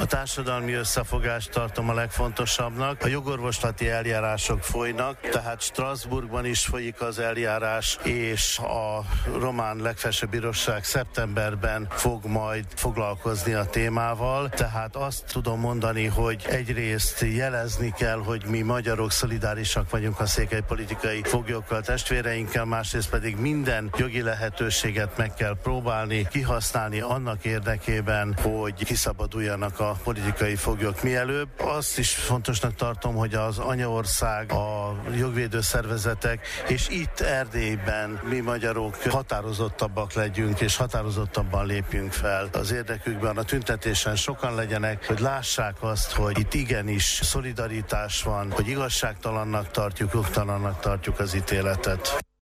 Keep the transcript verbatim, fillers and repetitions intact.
társadalmi összefogást tartom a legfontosabbnak. A jogorvoslati eljárások folynak, tehát Strasbourgban is folyik az eljárás, és a román legfelsőbb bíróság szeptemberben fog majd foglalkozni a témával. Tehát azt tudom mondani, hogy egyrészt jelezni kell, hogy mi magyarok szolidárisak vagyunk a székely politikai foglyokkal, testvéreinkkel, másrészt pedig minden jogi lehetőséget meg kell próbálni, kihasználni annak érdekében, hogy kiszabaduljanak a politikai foglyok mielőbb. Azt is fontosnak tartom, hogy az anyaország, a jogvédő szervezetek, és itt Erdélyben mi magyarok határozottabbak legyünk, és határozottabban lépjünk fel az érdekükben. A tüntetésen sokan legyenek, hogy lássák azt, hogy itt igenis szolidaritás van, hogy igazságtalannak tartjuk, jogtalannak tartjuk az ítéletet.